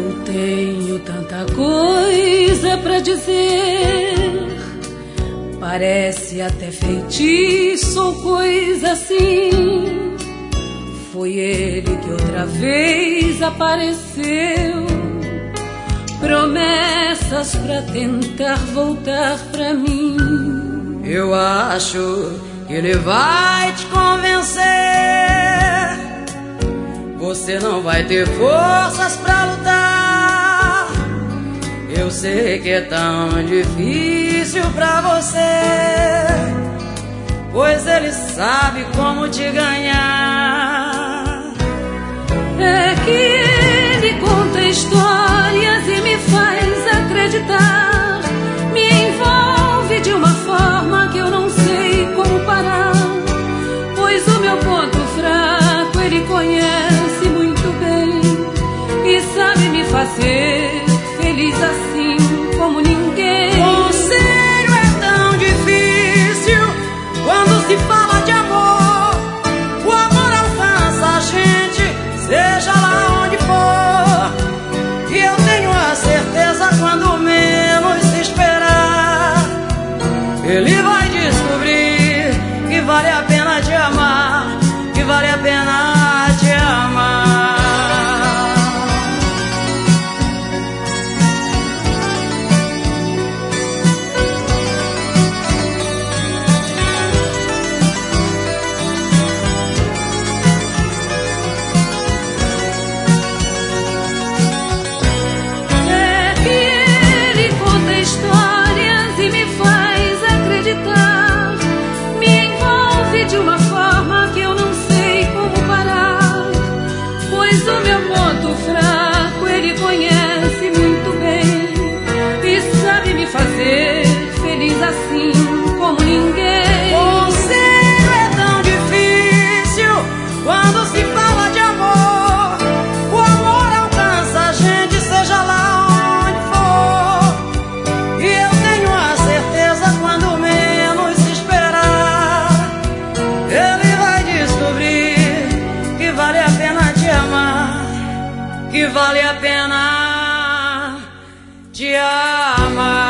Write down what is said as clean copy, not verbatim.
Eu tenho tanta coisa pra dizer, parece até feitiço ou coisa assim. Foi ele que outra vez apareceu, promessas pra tentar voltar pra mim. Eu acho que ele vai te convencer. Você não vai ter forças pra lutar. Eu sei que é tão difícil pra você, pois ele sabe como te ganhar. É que ele conta histórias e me faz acreditar, me envolve de uma forma que eu não sei como parar, pois o meu ponto fraco ele conhece muito bem e sabe me fazer feliz assim como ninguém. Conselho é tão difícil quando se fala de amor. O amor alcança a gente, seja lá onde for. E eu tenho a certeza, quando menos se esperar, ele vai descobrir que vale a pena te amar, que vale a pena te amar. De uma forma que eu não sei como parar, pois o meu ponto fraco ele conhece muito bem e sabe me fazer feliz assim como ninguém. Conselho é tão difícil quando se fala de amor. O amor alcança a gente, seja lá onde for. E eu tenho a certeza, quando menos se esperar, ele vai descobrir que vale a pena te amar, que vale a pena te amar.